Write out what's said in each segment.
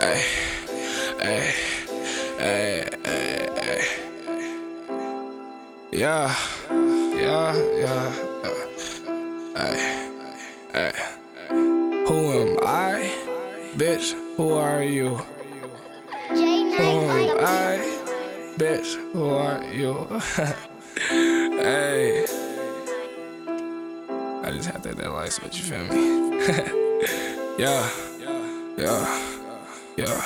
Ay, ay, ay, ay, ay. Yeah, yeah, yeah, ay, ay. Who am I? Bitch, who are you? Who am I? Bitch, who are you? Hey, I just had that light switch, you feel me? Yeah, yeah, yeah.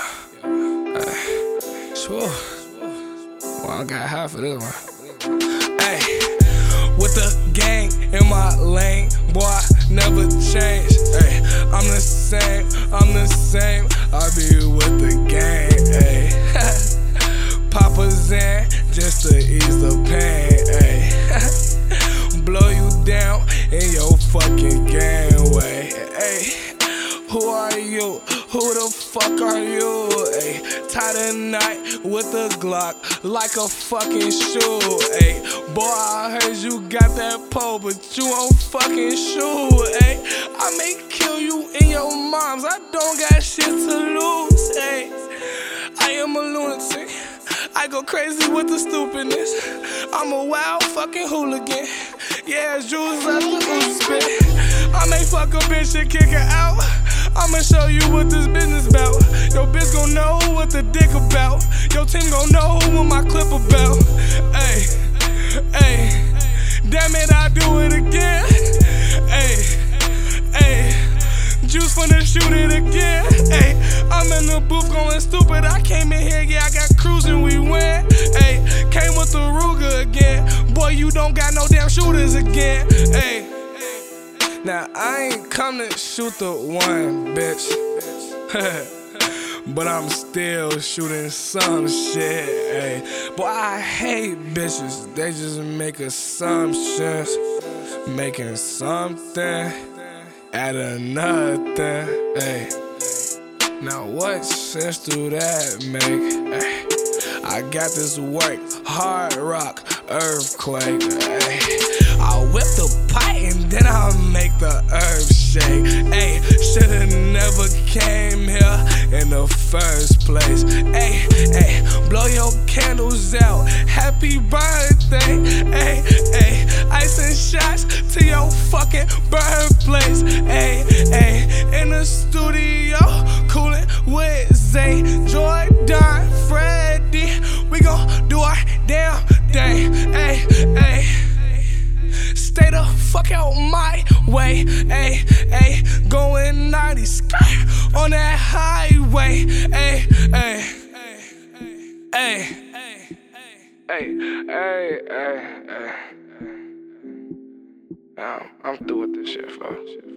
Sure. Well, I got half of this one. Hey, with the gang in my lane, boy, I never change. Hey, I'm the same, I be with the gang. Hey, Papa Zan, just to ease the pain. Hey, blow you down in your fucking gangway. Hey, who are you? Who the fuck are you? Ay, tie the night with a Glock like a fucking shoe. Ay, boy, I heard you got that pole, but you don't fucking shoot. Ay, I may kill you in your moms, I don't got shit to lose. Ay, I am a lunatic, I go crazy with the stupidness. I'm a wild fucking hooligan. Yeah, it's Jules up the spit. I may fuck a bitch and kick her out. I'ma show you what this business about. Your bitch gon' know what the dick about. Your team gon' know what my clip about. Ay, ay, damn it, I do it again. Ay, ay, Juice finna shoot it again. Ay, I'm in the booth going stupid. I came in here, yeah, I got cruising, we went. Ay, came with the Ruger again. Boy, you don't got no damn shooters again. Ay. Now, I ain't come to shoot the one, bitch. But I'm still shooting some shit, ayy. Boy, I hate bitches, they just make assumptions. Making something out of nothing, ayy. Now, what sense do that make, ayy? I got this work, hard rock, earthquake, ayy. I whip the pot and then I make the herb shake. Ayy, shoulda never came here in the first place. Ayy, ayy, blow your candles out. Happy birthday. Ayy, ayy, ice and shots to your fucking birthplace. Ayy, ayy, in the studio, coolin' with Zay, Jordan, Freddy. We gon' do our damn thing. Ayy, ayy. Stay the fuck out my way, ayy, ayy. Going 90 skirt on that highway, ayy, ayy, ayy, ayy, ayy, ayy, ayy. I'm through with this shit, folks.